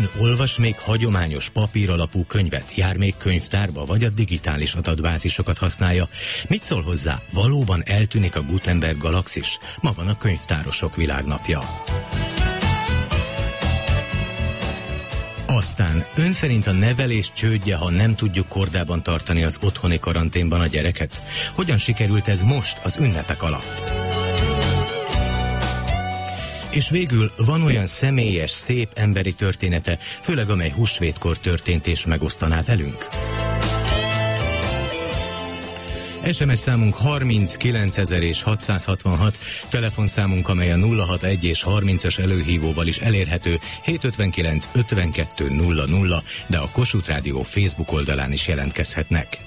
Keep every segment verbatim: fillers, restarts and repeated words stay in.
Ön olvas még hagyományos papír alapú könyvet, jár még könyvtárba, vagy a digitális adatbázisokat használja? Mit szól hozzá? Valóban eltűnik a Gutenberg galaxis? Ma van a könyvtárosok világnapja. Aztán ön szerint a nevelés csődje, ha nem tudjuk kordában tartani az otthoni karanténban a gyereket? Hogyan sikerült ez most az ünnepek alatt? És végül van olyan személyes, szép emberi története, főleg amely húsvétkor történt és megosztaná velünk? es em es számunk harminckilencezer és hatszázhatvanhat, telefonszámunk, amely a nulla hatvanegy és harmincas előhívóval is elérhető, hétszázötvenkilenc ötvenkettő nulla nulla, de a Kossuth Rádió Facebook oldalán is jelentkezhetnek.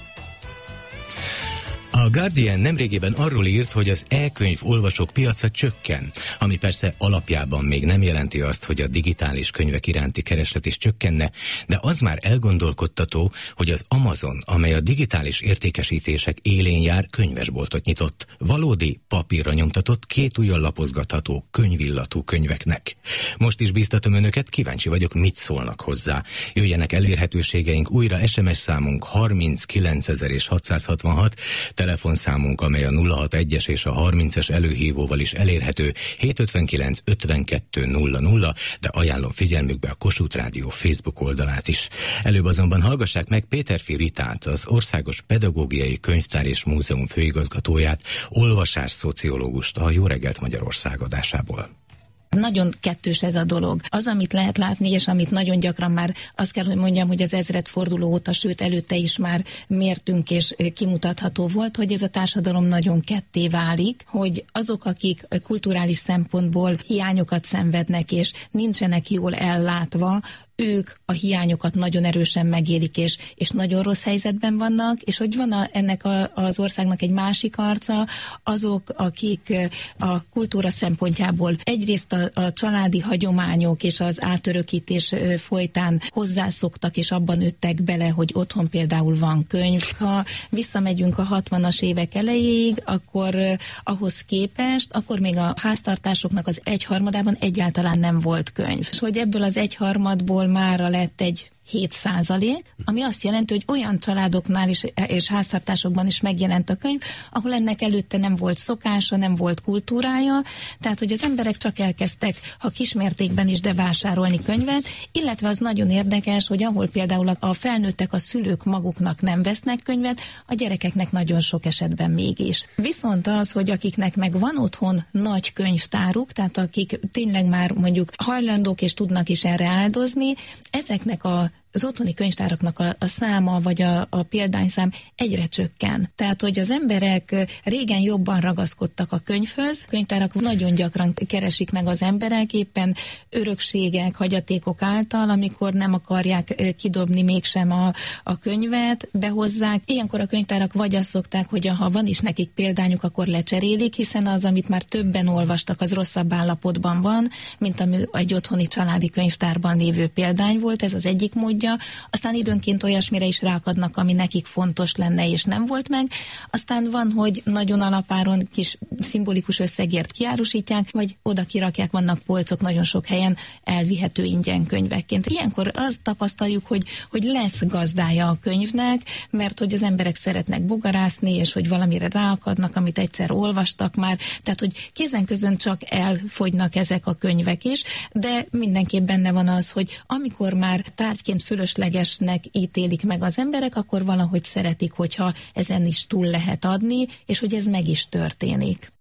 A Guardian nemrégiben arról írt, hogy az e-könyv olvasók piaca csökken, ami persze alapjában még nem jelenti azt, hogy a digitális könyvek iránti kereslet is csökkenne, de az már elgondolkodtató, hogy az Amazon, amely a digitális értékesítések élén jár, könyvesboltot nyitott, valódi papírra nyomtatott, két ujjal lapozgatható, könyvillatú könyveknek. Most is bíztatom önöket, kíváncsi vagyok, mit szólnak hozzá. Jöjjenek elérhetőségeink újra, es em es számunk harminckilencezer és hatszázhatvanhat, telefonszámunk, amely a nulla hatvanegyes és a harmincas előhívóval is elérhető, hétszázötvenkilenc ötvenkettő nulla nulla, de ajánlom figyelmükbe a Kossuth Rádió Facebook oldalát is. Előbb azonban hallgassák meg Péterfi Ritát, az Országos Pedagógiai Könyvtár és Múzeum főigazgatóját, olvasás szociológust a Jó reggelt Magyarország adásából. Nagyon kettős ez a dolog. Az, amit lehet látni, és amit nagyon gyakran már azt kell, hogy mondjam, hogy az ezredforduló óta, sőt előtte is már mértünk és kimutatható volt, hogy ez a társadalom nagyon ketté válik, hogy azok, akik kulturális szempontból hiányokat szenvednek és nincsenek jól ellátva, ők a hiányokat nagyon erősen megélik, és, és nagyon rossz helyzetben vannak, és hogy van a, ennek a, az országnak egy másik arca, azok, akik a kultúra szempontjából egyrészt a, a családi hagyományok és az átörökítés folytán hozzászoktak, és abban nőttek bele, hogy otthon például van könyv. Ha visszamegyünk a hatvanas évek elejéig, akkor ahhoz képest, akkor még a háztartásoknak az egyharmadában egyáltalán nem volt könyv. És hogy ebből az egyharmadból mára lett egy hét százalék, ami azt jelenti, hogy olyan családoknál is, és háztartásokban is megjelent a könyv, ahol ennek előtte nem volt szokása, nem volt kultúrája, tehát hogy az emberek csak elkezdtek, ha kismértékben is, de vásárolni könyvet, illetve az nagyon érdekes, hogy ahol például a felnőttek, a szülők maguknak nem vesznek könyvet, a gyerekeknek nagyon sok esetben mégis. Viszont az, hogy akiknek meg van otthon nagy könyvtáruk, tehát akik tényleg már mondjuk hajlandók és tudnak is erre áldozni, ezeknek a az otthoni könyvtáraknak a, a száma, vagy a, a példányszám egyre csökken. Tehát, hogy az emberek régen jobban ragaszkodtak a könyvhöz, könyvtárak nagyon gyakran keresik meg az emberek, éppen örökségek, hagyatékok által, amikor nem akarják kidobni mégsem a, a könyvet, behozzák. Ilyenkor a könyvtárak vagy azt szokták, hogy ha van is nekik példányuk, akkor lecserélik, hiszen az, amit már többen olvastak, az rosszabb állapotban van, mint ami egy otthoni családi könyvtárban lévő példány volt, ez az egyik mód. Aztán időnként olyasmire is ráakadnak, ami nekik fontos lenne, és nem volt meg. Aztán van, hogy nagyon alapáron kis szimbolikus összegért kiárusítják, vagy oda kirakják, vannak polcok nagyon sok helyen elvihető ingyen könyvekként. Ilyenkor azt tapasztaljuk, hogy, hogy lesz gazdája a könyvnek, mert hogy az emberek szeretnek bogarászni, és hogy valamire ráakadnak, amit egyszer olvastak már. Tehát, hogy kézen-közön csak elfogynak ezek a könyvek is, de mindenképp benne van az, hogy amikor már tárgyként fölöslegesnek ítélik meg az emberek, akkor valahogy szeretik, hogyha ezen is túl lehet adni, és hogy ez meg is történik.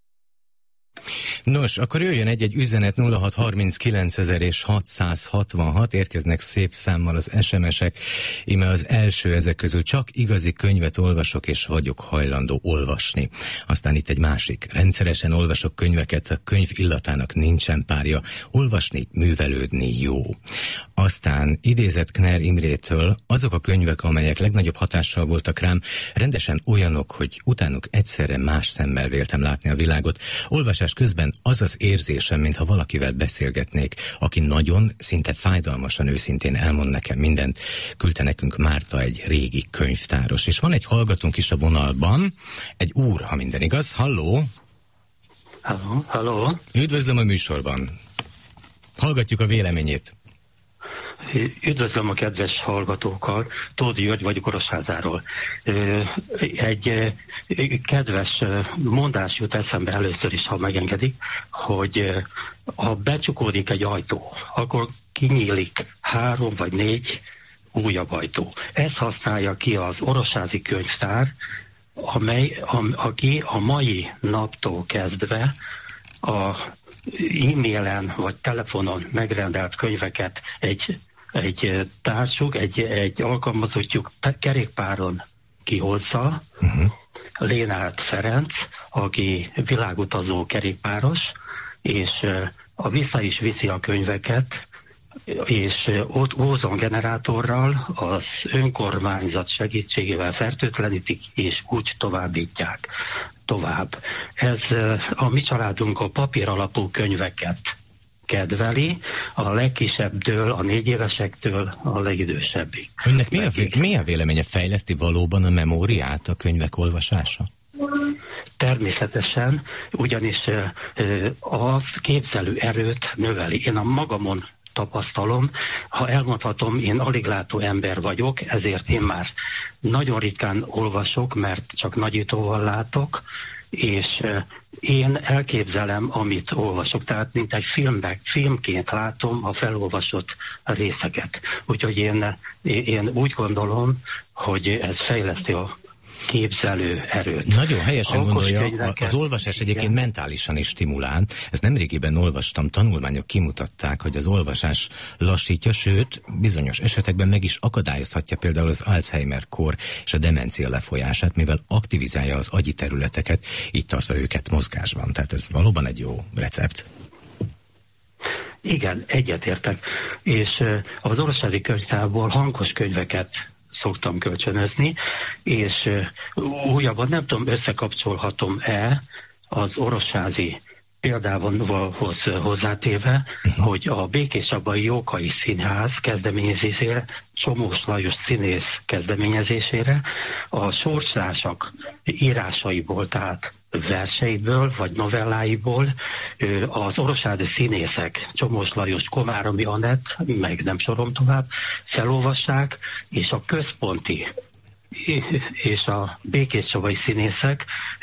Nos, akkor jöjjön egy-egy üzenet nulla hat harminckilencezer és hatszázhatvanhat, érkeznek szép számmal az es em esek, íme az első ezek közül: csak igazi könyvet olvasok, és vagyok hajlandó olvasni. Aztán itt egy másik: rendszeresen olvasok könyveket, a könyv illatának nincsen párja, olvasni, művelődni jó. Aztán idézett Kner Imrétől: azok a könyvek, amelyek legnagyobb hatással voltak rám, rendesen olyanok, hogy utánuk egyszerre más szemmel véltem látni a világot. Olvasás közben az az érzésem, mintha valakivel beszélgetnék, aki nagyon, szinte fájdalmasan őszintén elmond nekem mindent. Küldte nekünk Márta, egy régi könyvtáros. És van egy hallgatónk is a vonalban, egy úr, ha minden igaz. Halló! Halló, halló! Üdvözlöm a műsorban. Hallgatjuk a véleményét. Üdvözlöm a kedves hallgatókat, Tóth György vagyok Orosházáról. Egy kedves mondás jut eszembe először is, ha megengedik, hogy ha becsukódik egy ajtó, akkor kinyílik három vagy négy újabb ajtó. Ezt használja ki az orosházi könyvtár, amely, a, aki a mai naptól kezdve a e-mailen vagy telefonon megrendelt könyveket egy, egy társuk, egy, egy alkalmazottjuk kerékpáron kihozza, uh-huh. Lénárt Ferenc, aki világutazó kerékpáros, és a vissza is viszi a könyveket, és ott ózongenerátorral az önkormányzat segítségével fertőtlenítik, és úgy továbbítják tovább. Ez a mi családunk a papír alapú könyveket kedveli, a legkisebbtől, a négy évesektől a legidősebbig. Önnek mi a, vé- mi a véleménye, fejleszti valóban a memóriát a könyvek olvasása? Természetesen, ugyanis az képzelő erőt növeli. Én a magamon tapasztalom, ha elmondhatom, én alig látó ember vagyok, ezért én már nagyon ritkán olvasok, mert csak nagyítóval látok, és én elképzelem, amit olvasok, tehát mint egy filmbe, filmként látom a felolvasott részeket. Úgyhogy én, én úgy gondolom, hogy ez fejleszti a képzelő erőt. Nagyon helyesen gondolja, az olvasás egyébként igen. mentálisan is stimulál. Ezt nemrégiben olvastam, tanulmányok kimutatták, hogy az olvasás lassítja, sőt, bizonyos esetekben meg is akadályozhatja például az Alzheimer-kór és a demencia lefolyását, mivel aktivizálja az agyi területeket, így tartva őket mozgásban. Tehát ez valóban egy jó recept. Igen, egyetértek. És az orosházi könyvtárból hangos könyveket szoktam kölcsönözni, és újabban nem tudom, összekapcsolhatom-e az orosházi példához hozzátéve, hogy a Békésabai Jókai Színház kezdeményezésére, Csomós Lajos színész kezdeményezésére a sorsásak írásaiból, tehát verseiből, vagy novelláiból az orosházi színészek, Csomós Lajos, Komáromi Anett, meg nem sorom tovább, felolvassák, és a központi és a békéscsavai színészek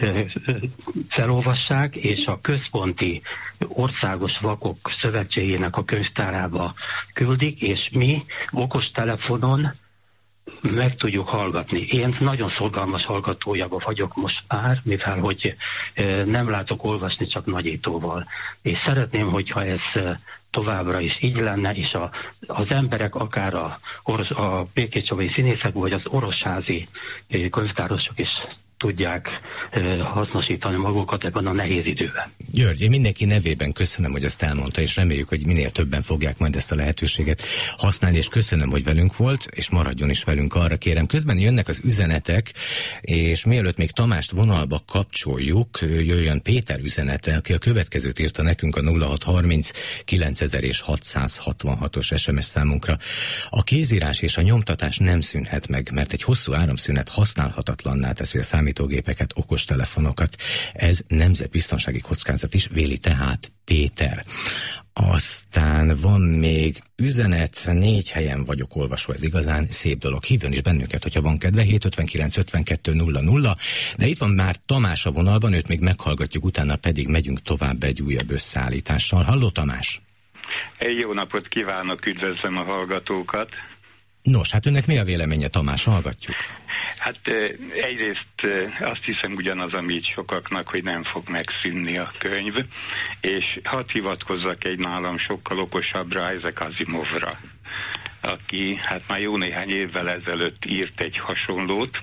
felolvassák, és a központi országos vakok szövetségének a könyvtárába küldik, és mi okostelefonon meg tudjuk hallgatni. Én nagyon szorgalmas hallgatója vagyok most már, mivel hogy nem látok olvasni, csak nagyítóval. És szeretném, hogyha ez továbbra is így lenne, és a, az emberek, akár a, a békéscsavai színészek, vagy az orosházi könyvtárosok is tudják hasznosítani magukat ebben a nehéz időben. György, én mindenki nevében köszönöm, hogy ezt elmondta, és reméljük, hogy minél többen fogják majd ezt a lehetőséget használni, és köszönöm, hogy velünk volt, és maradjon is velünk, arra kérem. Közben jönnek az üzenetek, és mielőtt még Tamást vonalba kapcsoljuk, jöjjön Péter üzenete, aki a következőt írta nekünk a nulla hat harminc kilencezer és hatszázhatvanhatos es em es számunkra. A kézírás és a nyomtatás nem szűnhet meg, mert egy hosszú áramszünet használhatatlanná teszi a számítógépeket, okostelefonokat. Ez nemzetbiztonsági kockázat is, véli tehát Péter. Aztán van még üzenet, négy helyen vagyok olvasó, ez igazán szép dolog. Hívjon is bennünket, hogyha van kedve, hét ötvenkilenc ötvenkettő nulla nulla, de itt van már Tamás a vonalban, őt még meghallgatjuk, utána pedig megyünk tovább egy újabb összeállítással. Halló, Tamás! Egy jó napot kívánok, üdvözlöm a hallgatókat! Nos, hát önnek mi a véleménye, Tamás? Hallgatjuk. Hát egyrészt azt hiszem ugyanaz, amit sokaknak, hogy nem fog megszűnni a könyv, és hadd hivatkozzak egy nálam sokkal okosabbra, Isaac Asimovra, aki hát már jó néhány évvel ezelőtt írt egy hasonlót,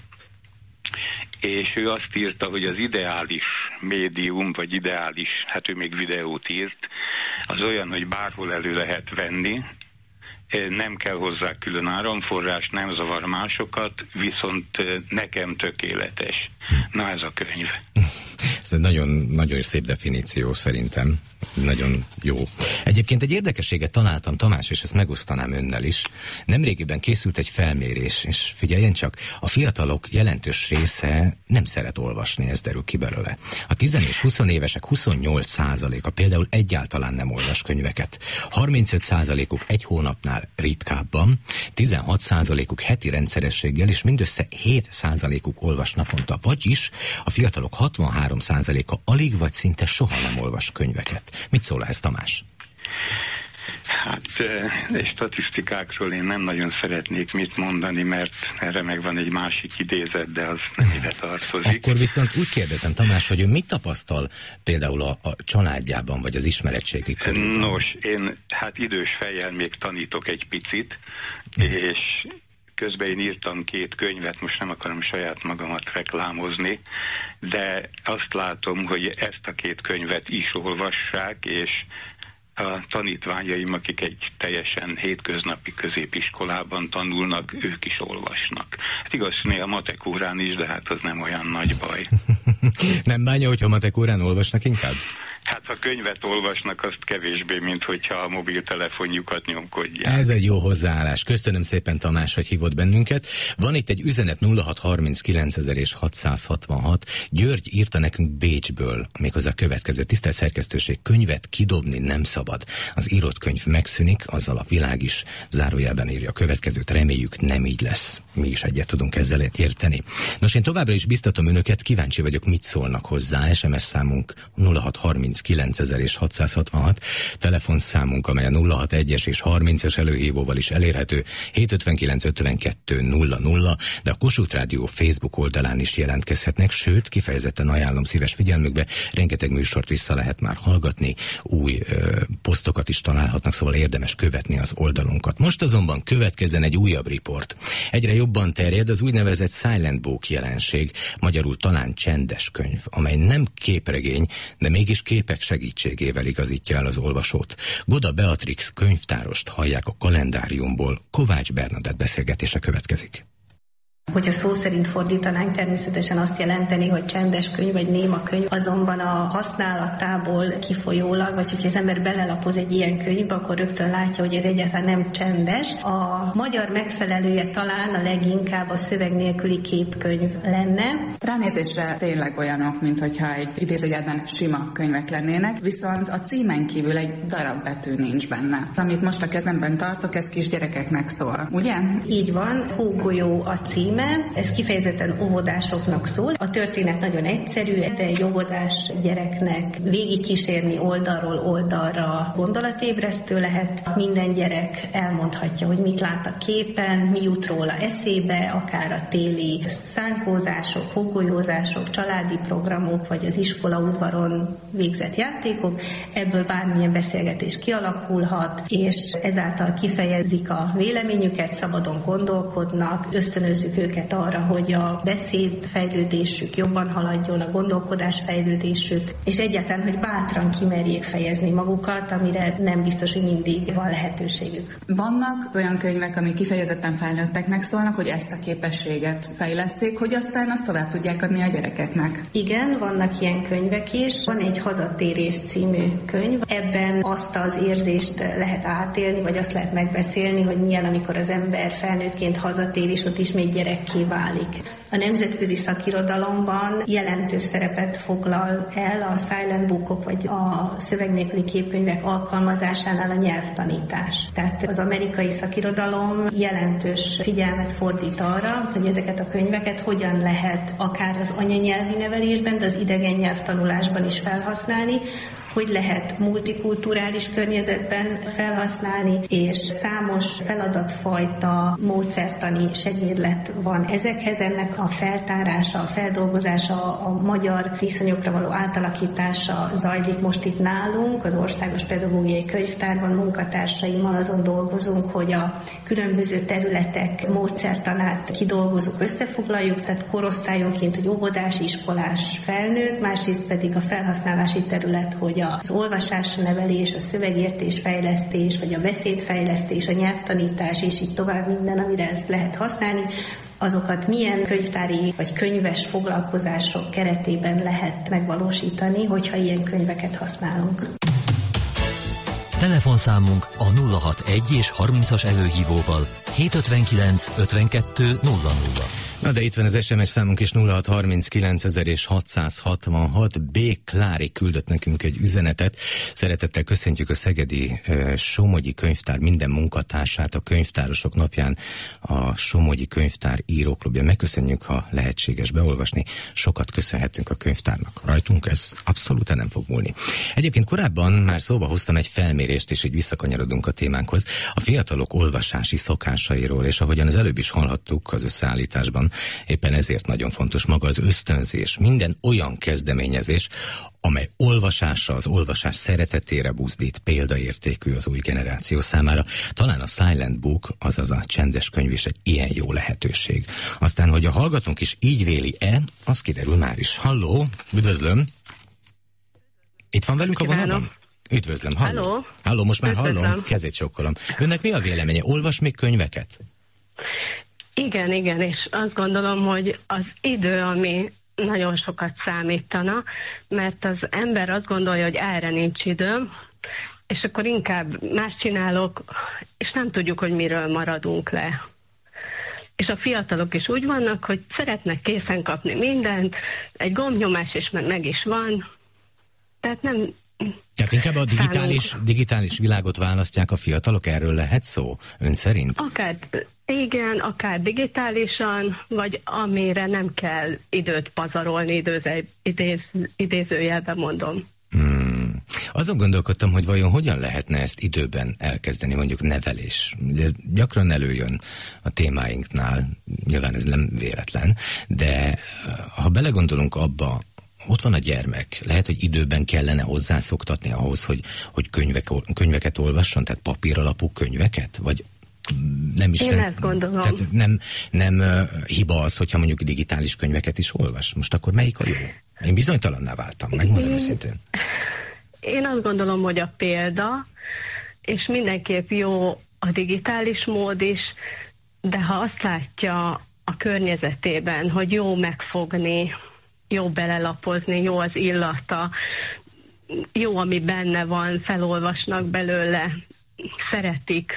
és ő azt írta, hogy az ideális médium, vagy ideális, hát ő még videót írt, az olyan, hogy bárhol elő lehet venni, nem kell hozzá külön áramforrás, nem zavar másokat, viszont nekem tökéletes. Na, ez a könyv. Ez egy nagyon, nagyon szép definíció szerintem. Nagyon jó. Egy Egyébként egy érdekességet találtam, Tamás, és ezt megosztanám önnel is. Nemrégiben készült egy felmérés, és figyeljen csak, a fiatalok jelentős része nem szeret olvasni, ez derül ki belőle. A tíz és húsz évesek huszonnyolc százaléka például egyáltalán nem olvas könyveket. harmincöt százalékuk egy hónapnál ritkábban, tizenhat százalékuk heti rendszerességgel, és mindössze hét százalékuk olvas naponta. Vagyis a fiatalok hatvanhárom százaléka alig vagy szinte soha nem olvas könyveket. Mit szól ez, Tamás? Hát egy statisztikákról én nem nagyon szeretnék mit mondani, mert erre megvan egy másik idézet, de az nem ide tartozik. Akkor viszont úgy kérdezem, Tamás, hogy ő mit tapasztal például a, a családjában, vagy az ismeretségi körülben? Nos, én hát idős fejjel még tanítok egy picit, hmm. és közben én írtam két könyvet, most nem akarom saját magamat reklámozni, de azt látom, hogy ezt a két könyvet is olvassák, és a tanítványaim, akik egy teljesen hétköznapi középiskolában tanulnak, ők is olvasnak. Hát igaz, néha matek órán is, de hát az nem olyan nagy baj. Nem bánja, hogyha matek órán olvasnak inkább? Hát ha könyvet olvasnak, azt kevésbé, mint hogyha a mobiltelefonjukat nyomkodják. Ez egy jó hozzáállás. Köszönöm szépen, Tamás, hogy hívott bennünket. Van itt egy üzenet nulla hat harminckilencezer és hatszázhatvanhat. György írta nekünk Bécsből, méghozzá a következő: tisztelt szerkesztőség, könyvet kidobni nem szabad. Az írott könyv megszűnik, azzal a világ is. Zárójelben írja a következőt, reméljük nem így lesz. Mi is egyet tudunk ezzel érteni. Nos, én továbbra is biztatom önöket, kíváncsi vagyok, mit szólnak hozzá. es em es számunk nulla hat harminckilencezer és hatszázhatvanhat, telefonszámunk, amely a nulla hatvanegy és harmincas előhívóval is elérhető, hétszázötvenkilenc ötvenkettő nulla nulla, de a Kossuth Rádió Facebook oldalán is jelentkezhetnek, sőt, kifejezetten ajánlom szíves figyelmükbe, rengeteg műsort vissza lehet már hallgatni, új ö, posztokat is találhatnak, szóval érdemes követni az oldalunkat. Most azonban következzen egy újabb riport. Egyre jobban terjed az úgynevezett silent book jelenség, magyarul talán csendes könyv, amely nem képregény, de mégis képek segítségével igazítja el az olvasót. Goda Beatrix könyvtárost hallják a Kalendáriumból. Kovács Bernadett beszélgetése következik. Hogyha szó szerint fordítanánk, természetesen azt jelenteni, hogy csendes könyv vagy néma könyv, azonban a használatából kifolyólag, vagy hogyha az ember belelapoz egy ilyen könyvbe, akkor rögtön látja, hogy ez egyáltalán nem csendes. A magyar megfelelője talán a leginkább a szöveg nélküli képkönyv lenne. Ránézésre tényleg olyanok, mint hogyha egy idézőjelben sima könyvek lennének, viszont a címen kívül egy darab betű nincs benne. Amit most a kezemben tartok, ez kisgyerekeknek szól, ugye? Így van, Hógolyó a cím. Ez kifejezetten óvodásoknak szól. A történet nagyon egyszerű, de egy óvodás gyereknek végigkísérni oldalról oldalra gondolatébresztő lehet. Minden gyerek elmondhatja, hogy mit lát a képen, mi jut róla eszébe, akár a téli szánkózások, hógolyózások, családi programok, vagy az iskola udvaron végzett játékok. Ebből bármilyen beszélgetés kialakulhat, és ezáltal kifejezik a véleményüket, szabadon gondolkodnak, ösztönözzük őket arra, hogy a beszédfejlődésük jobban haladjon, a gondolkodásfejlődésük, és egyáltalán, hogy bátran kimerjék fejezni magukat, amire nem biztos, hogy mindig van lehetőségük. Vannak olyan könyvek, amik kifejezetten felnőtteknek szólnak, hogy ezt a képességet fejleszték, hogy aztán azt tovább tudják adni a gyerekeknek. Igen, vannak ilyen könyvek is. Van egy Hazatérés című könyv. Ebben azt az érzést lehet átélni, vagy azt lehet megbeszélni, hogy milyen, amikor az ember felnőttként hazatér, és ott ismét gyerekké válik. A nemzetközi szakirodalomban jelentős szerepet foglal el a silent bookok, vagy a szöveg nélküli képkönyvek alkalmazásánál a nyelvtanítás. Tehát az amerikai szakirodalom jelentős figyelmet fordít arra, hogy ezeket a könyveket hogyan lehet akár az anyanyelvi nevelésben, de az idegen nyelvtanulásban is felhasználni, hogy lehet multikulturális környezetben felhasználni, és számos feladatfajta módszertani segédlet van ezekhez. Ennek a feltárása, a feldolgozása, a magyar viszonyokra való átalakítása zajlik most itt nálunk, az Országos Pedagógiai Könyvtárban munkatársaimmal azon dolgozunk, hogy a különböző területek módszertanát kidolgozunk, összefoglaljuk, tehát korosztályonként, hogy óvodás, iskolás, felnőtt, másrészt pedig a felhasználási terület, hogy az olvasás, a nevelés, a szövegértés fejlesztés, vagy a beszédfejlesztés, a nyelvtanítás, és így tovább minden, amire ezt lehet használni, azokat milyen könyvtári vagy könyves foglalkozások keretében lehet megvalósítani, hogyha ilyen könyveket használunk. Telefonszámunk a nulla hatvanegy és harmincas előhívóval hétszázötvenkilenc ötvenkettő nulla nulla. Na de itt van az es em es számunk is nulla hat harminckilencezer és hatszázhatvanhat. B. Klári küldött nekünk egy üzenetet. Szeretettel köszöntjük a Szegedi uh, Somogyi Könyvtár minden munkatársát a Könyvtárosok napján. A Somogyi Könyvtár íróklubja. Megköszönjük, ha lehetséges beolvasni. Sokat köszönhetünk a könyvtárnak. Rajtunk ez abszolút nem fog múlni. Egyébként korábban már szóba hoztam egy felmérést, és így visszakanyarodunk a témánkhoz. A fiatalok olvasási szokásairól, és ahogyan az előbb is hallhattuk az összeállításban, éppen ezért nagyon fontos maga az ösztönzés, minden olyan kezdeményezés, amely olvasásra, az olvasás szeretetére buzdít, példaértékű az új generáció számára. Talán a Silent Book, azaz a csendes könyv is egy ilyen jó lehetőség. Aztán, hogy a hallgatónk is így véli-e, az kiderül már is. Halló, üdvözlöm! Itt van velünk a vonalban? Üdvözlöm, halló. Halló, halló most már üdvözlöm. Hallom, kezét csokkolom. Önnek mi a véleménye? Olvas még könyveket? Igen, igen, és azt gondolom, hogy az idő, ami nagyon sokat számítana, mert az ember azt gondolja, hogy erre nincs időm, és akkor inkább más csinálok, és nem tudjuk, hogy miről maradunk le. És a fiatalok is úgy vannak, hogy szeretnek készen kapni mindent, egy gombnyomás, és meg, meg is van, tehát nem... Tehát inkább a digitális, digitális világot választják a fiatalok, erről lehet szó, ön szerint? Akár igen, akár digitálisan, vagy amire nem kell időt pazarolni, időz, idéz, idézőjelben mondom. Hmm. Azon gondolkodtam, hogy vajon hogyan lehetne ezt időben elkezdeni, mondjuk nevelés. Ugye gyakran előjön a témáinknál, nyilván ez nem véletlen, de ha belegondolunk abba, ott van a gyermek. Lehet, hogy időben kellene hozzászoktatni ahhoz, hogy, hogy könyvek, könyveket olvasson, tehát papíralapú könyveket? Vagy nem is... Én ezt gondolom. Tehát nem, nem uh, hiba az, hogyha mondjuk digitális könyveket is olvas. Most akkor melyik a jó? Én bizonytalanná váltam, megmondom őszintén. Én azt gondolom, hogy a példa, és mindenképp jó a digitális mód is, de ha azt látja a környezetében, hogy jó megfogni, jó belelapozni, jó az illata, jó, ami benne van, felolvasnak belőle, szeretik,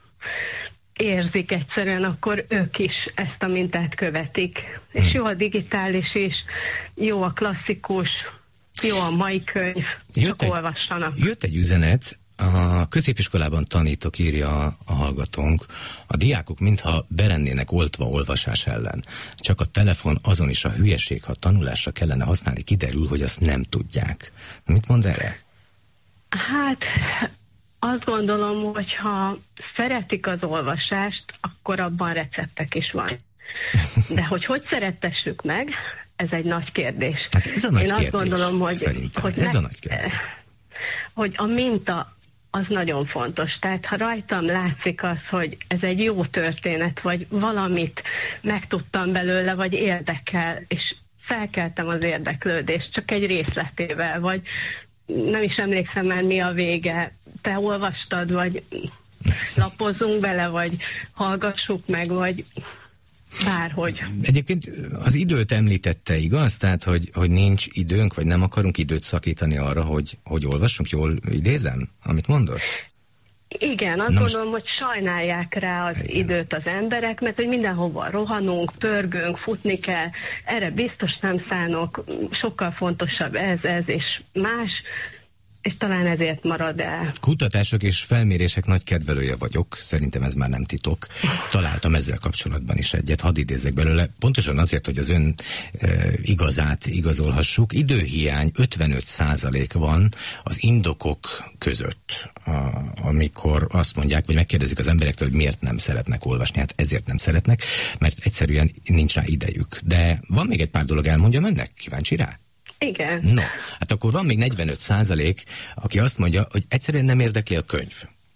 érzik egyszerűen, akkor ők is ezt a mintát követik. És jó a digitális is, jó a klasszikus, jó a mai könyv, jött csak egy, olvassanak. Jött egy üzenet, a középiskolában tanítok, írja a hallgatónk, a diákok mintha berennének oltva olvasás ellen. Csak a telefon azon is a hülyeség, ha tanulásra kellene használni, kiderül, hogy azt nem tudják. Mit mond erre? Hát azt gondolom, hogy ha szeretik az olvasást, akkor abban receptek is van. De hogy hogy szerettessük meg, ez egy nagy kérdés. Hát ez a nagy Én kérdés, azt gondolom, hogy, hogy ez ne, a nagy kérdés. Hogy a minta az nagyon fontos. Tehát ha rajtam látszik az, hogy ez egy jó történet, vagy valamit megtudtam belőle, vagy érdekel, és felkeltem az érdeklődést csak egy részletével, vagy nem is emlékszem már mi a vége, te olvastad, vagy lapozzunk bele, vagy hallgassuk meg, vagy bárhogy. Egyébként az időt említette, igaz? Tehát, hogy, hogy nincs időnk, vagy nem akarunk időt szakítani arra, hogy, hogy olvassunk. Jól idézem, amit mondott? Igen, azt Na gondolom, most... hogy sajnálják rá az Igen. időt az emberek, mert hogy mindenhova rohanunk, pörgünk, futni kell, erre biztos nem szánok, sokkal fontosabb ez, ez és más, és talán ezért marad el. Kutatások és felmérések nagy kedvelője vagyok, szerintem ez már nem titok. Találtam ezzel kapcsolatban is egyet, hadd idézzek belőle. Pontosan azért, hogy az ön e, igazát igazolhassuk. Időhiány ötvenöt százalék van az indokok között, a, amikor azt mondják, vagy megkérdezik az emberektől, hogy miért nem szeretnek olvasni. Hát ezért nem szeretnek, mert egyszerűen nincs rá idejük. De van még egy pár dolog, elmondjam önnek? Kíváncsi rá? Igen. No, hát akkor van még negyvenöt százalék, aki azt mondja, hogy egyszerűen nem érdekli a könyv.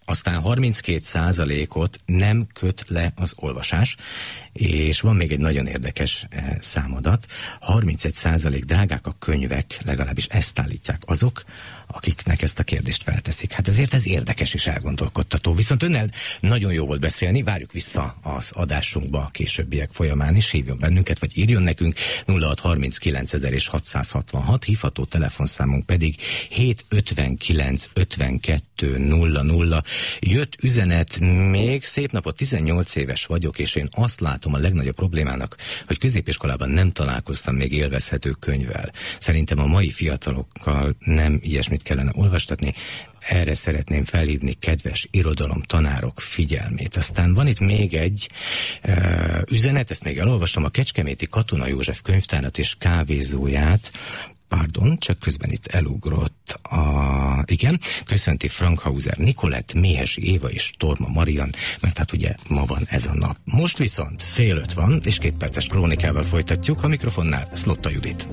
aztán harminckét százalékot nem köt le az olvasás, és van még egy nagyon érdekes számadat, harmincegy százalék drágák a könyvek, legalábbis ezt állítják azok, akiknek ezt a kérdést felteszik. Hát ezért ez érdekes és elgondolkodtató. Viszont önnel nagyon jó volt beszélni, várjuk vissza az adásunkba a későbbiek folyamán is, hívjon bennünket, vagy írjon nekünk nulla hat harminckilenc ezer és hatszázhatvanhat, hívható telefonszámunk pedig hét ötvenkilenc ötvenkettő nulla nulla. Jött üzenet még, szép napot, tizennyolc éves vagyok, és én azt látom a legnagyobb problémának, hogy középiskolában nem találkoztam még élvezhető könyvvel. Szerintem a mai fiatalokkal nem ilyesmit kellene olvastatni, erre szeretném felhívni kedves irodalomtanárok figyelmét. Aztán van itt még egy uh, üzenet, ezt még elolvastam, a Kecskeméti Katona József könyvtárat és kávézóját, pardon, csak közben itt elugrott a... Igen, köszönti Frankhauser Nikolett, Méhesi Éva és Torma Marian, mert hát ugye ma van ez a nap. Most viszont fél öt van, és két perces krónikával folytatjuk, a mikrofonnál Szlotta Judit.